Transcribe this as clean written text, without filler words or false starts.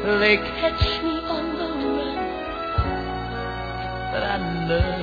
they catch me on the run, but I love